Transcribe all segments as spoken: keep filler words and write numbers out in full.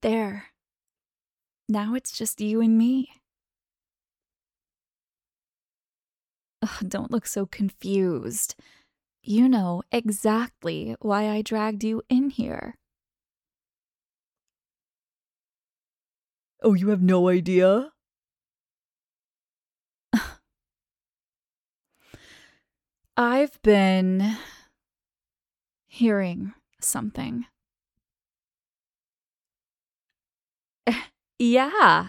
There. Now it's just you and me. Ugh, don't look so confused. You know exactly why I dragged you in here. Oh, you have no idea? I've been hearing something. Yeah.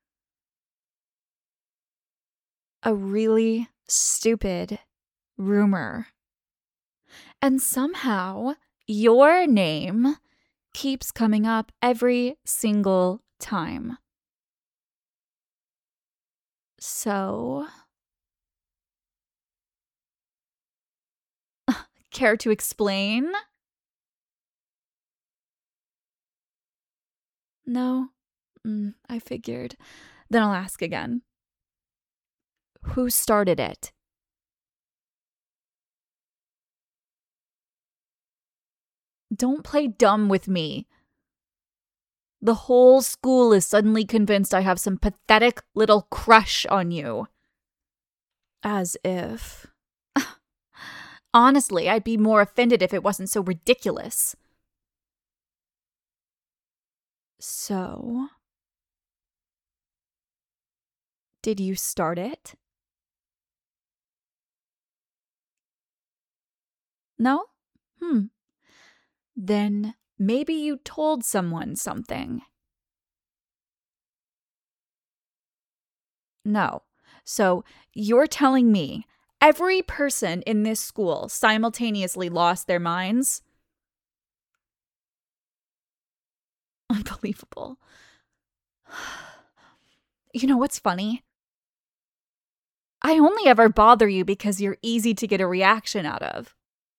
A really stupid rumor. And somehow your name keeps coming up every single time. So, care to explain? No? Mm, I figured. Then I'll ask again. Who started it? Don't play dumb with me. The whole school is suddenly convinced I have some pathetic little crush on you. As if. Honestly, I'd be more offended if it wasn't so ridiculous. So, did you start it? No? Hmm. Then maybe you told someone something. No. So, you're telling me every person in this school simultaneously lost their minds? Unbelievable. You know what's funny? I only ever bother you because you're easy to get a reaction out of.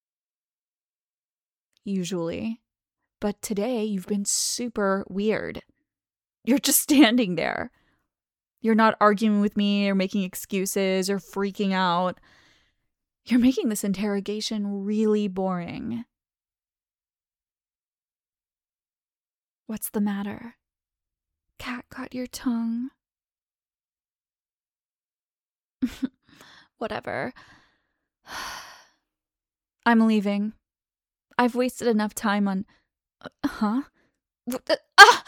Usually. But today you've been super weird. You're just standing there. You're not arguing with me or making excuses or freaking out. You're making this interrogation really boring. What's the matter? Cat got your tongue? Whatever. I'm leaving. I've wasted enough time on... Uh, huh? Ah!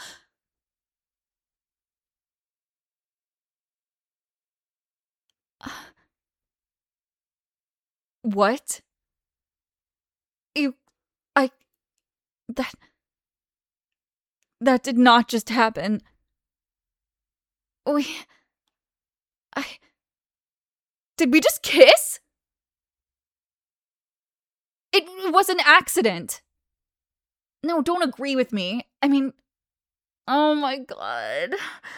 What? You... I... That... That did not just happen. We... I... Did we just kiss? It was an accident. No, don't agree with me. I mean... Oh my god.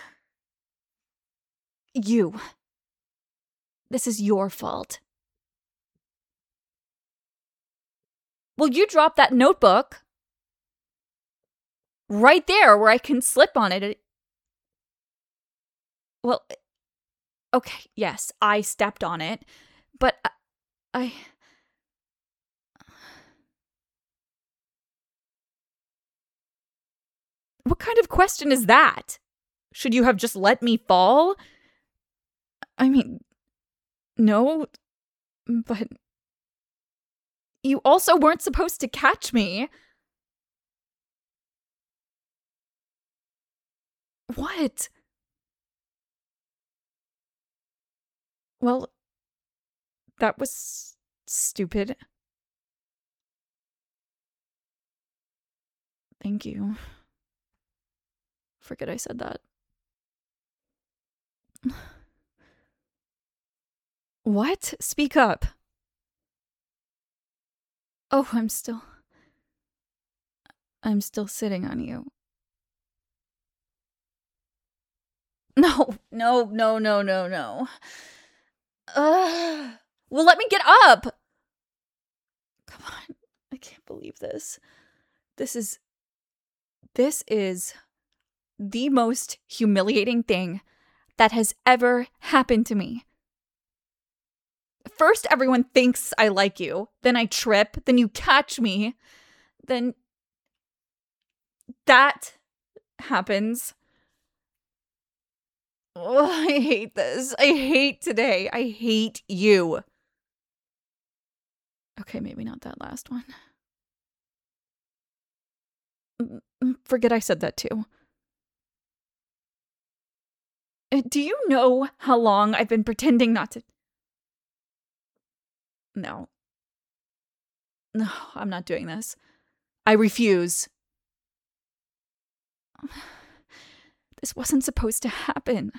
You. This is your fault. Well, you dropped that notebook. Right there where I can slip on it. Well, okay, yes, I stepped on it. But I... I... What kind of question is that? Should you have just let me fall? I mean, no, but you also weren't supposed to catch me. What? Well, that was stupid. Thank you. Forget I said that. What? Speak up. Oh, I'm still... I'm still sitting on you. No, no, no, no, no, no. Ugh. Well, let me get up! Come on. I can't believe this. This is... This is the most humiliating thing that has ever happened to me. First, everyone thinks I like you. Then I trip. Then you catch me. Then... That happens. Oh, I hate this. I hate today. I hate you. Okay, maybe not that last one. Forget I said that too. Do you know how long I've been pretending not to? No. No, I'm not doing this. I refuse. This wasn't supposed to happen.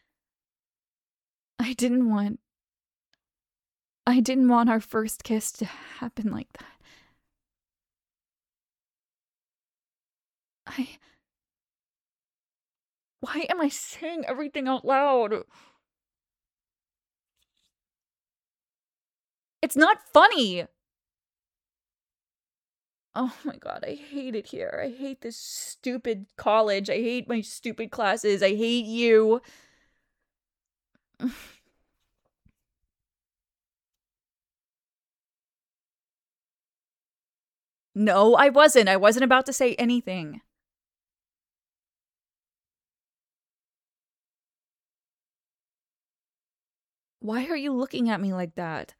I didn't want... I didn't want our first kiss to happen like that. I... Why am I saying everything out loud? It's not funny! Oh my god, I hate it here. I hate this stupid college. I hate my stupid classes. I hate you. No, I wasn't. I wasn't about to say anything. Why are you looking at me like that?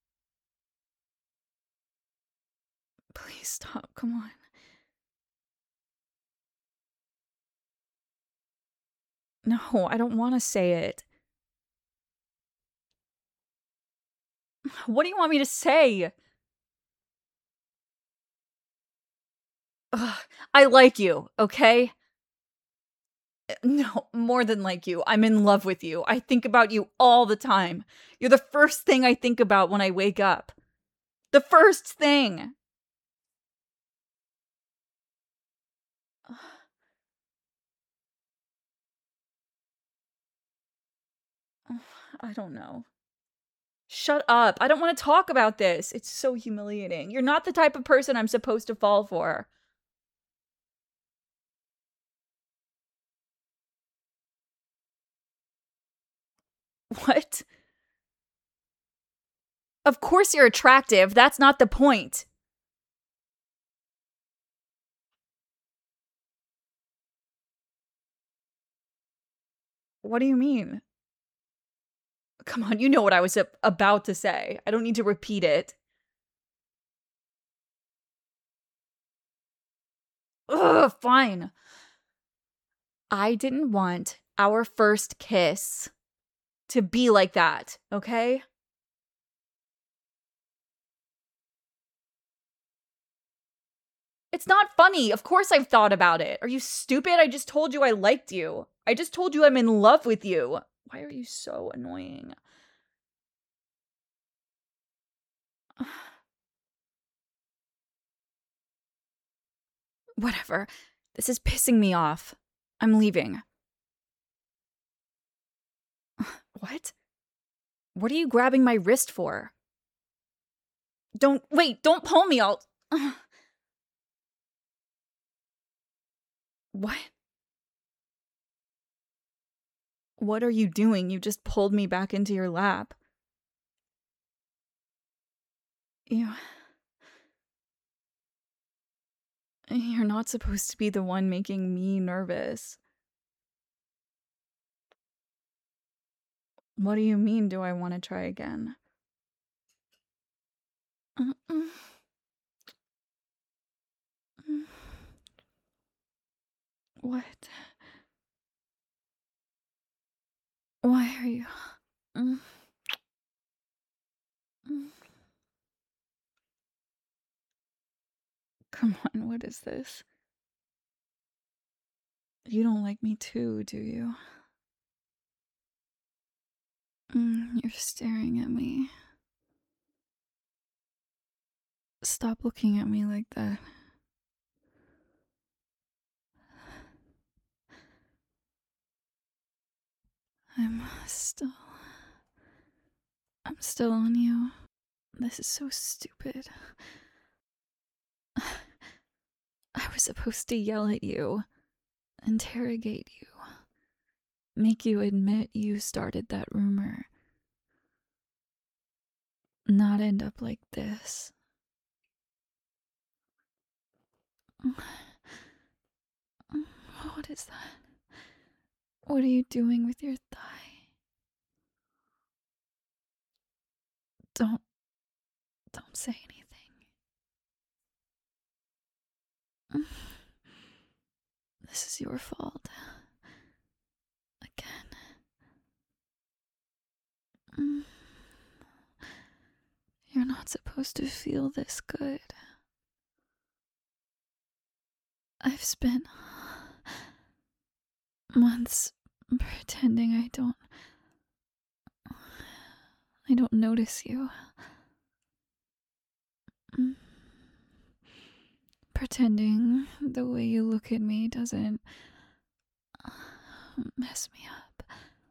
Please stop. Come on. No, I don't want to say it. What do you want me to say? Ugh, I like you, okay? No, more than like you. I'm in love with you. I think about you all the time. You're the first thing I think about when I wake up. The first thing. I don't know. Shut up. I don't want to talk about this. It's so humiliating. You're not the type of person I'm supposed to fall for. What? Of course you're attractive. That's not the point. What do you mean? Come on, you know what I was about to say. I don't need to repeat it. Ugh, fine. I didn't want our first kiss to be like that, okay? It's not funny. Of course I've thought about it. Are you stupid? I just told you I liked you. I just told you I'm in love with you. Why are you so annoying? Whatever. This is pissing me off. I'm leaving. What? What are you grabbing my wrist for? Don't- wait, don't pull me, I'll- What? What are you doing? You just pulled me back into your lap. You... You're not supposed to be the one making me nervous. What do you mean, do I want to try again? Uh-uh. What? Why are you... Mm. Mm. Come on, what is this? You don't like me too, do you? Mm, you're staring at me. Stop looking at me like that. I'm still... I'm still on you. This is so stupid. I was supposed to yell at you, interrogate you, make you admit you started that rumor. Not end up like this. What is is that? What are you doing with your thigh? Don't, don't say anything. This is your fault. Again. Mm. You're not supposed to feel this good. I've spent months pretending I don't. I don't notice you. Mm. Pretending the way you look at me doesn't mess me up.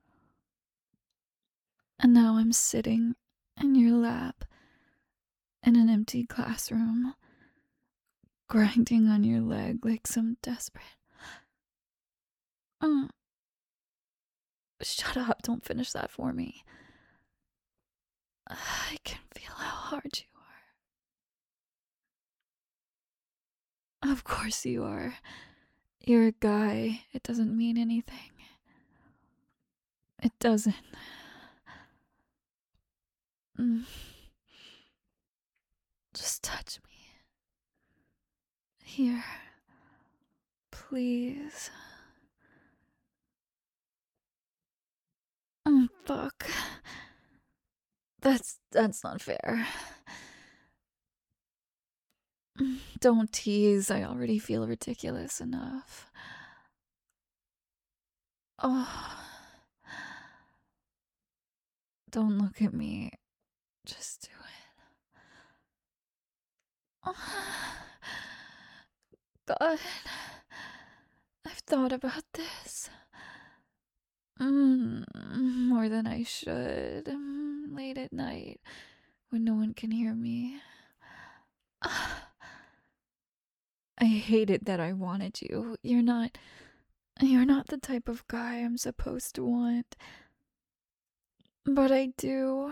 And now I'm sitting in your lap in an empty classroom, grinding on your leg like some desperate. Mm. Shut up, don't finish that for me. I can feel how hard you are. Of course you are. You're a guy. It doesn't mean anything. It doesn't. Mm. Just touch me. Here. Please. Mm, fuck. That's that's not fair. Mm, don't tease. I already feel ridiculous enough. Oh. Don't look at me. Just do it. Oh. God. I've thought about this. Mm, more than I should. Mm, late at night when no one can hear me. I hate it that I wanted you. You're not. You're not the type of guy I'm supposed to want. But I do.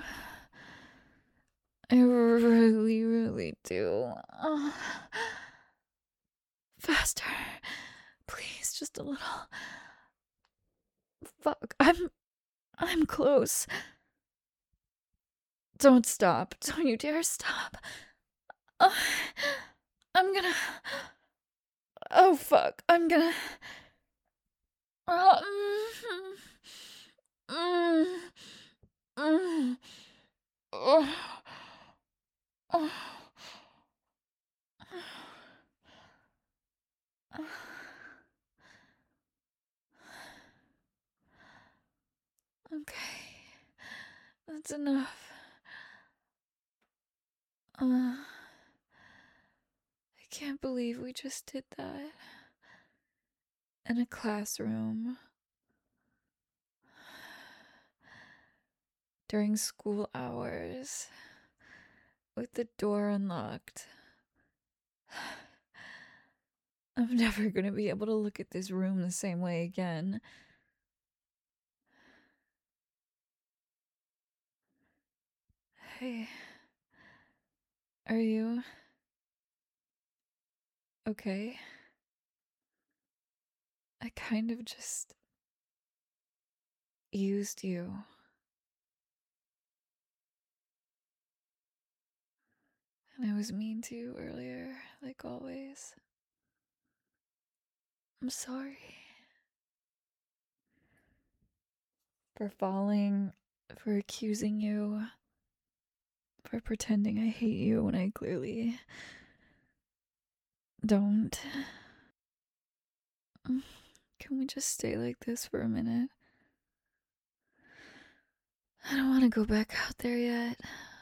I really, really do. Uh, faster. Please, just a little. Fuck. I'm. I'm close. Don't stop. Don't you dare stop. Uh, I'm gonna. Oh, fuck. I'm gonna. Uh, mm, mm, mm, oh, oh. Okay. That's enough. Uh, I can't believe we just did that. In a classroom. During school hours. With the door unlocked. I'm never gonna be able to look at this room the same way again. Hey. Are you okay? I kind of just used you. And I was mean to you earlier, like always. I'm sorry. For falling, for accusing you, for pretending I hate you when I clearly don't. Can we just stay like this for a minute? I don't want to go back out there yet.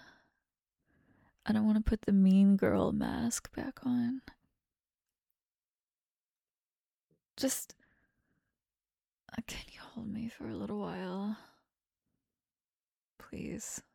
I don't want to put the mean girl mask back on. Just. Uh, can you hold me for a little while? Please.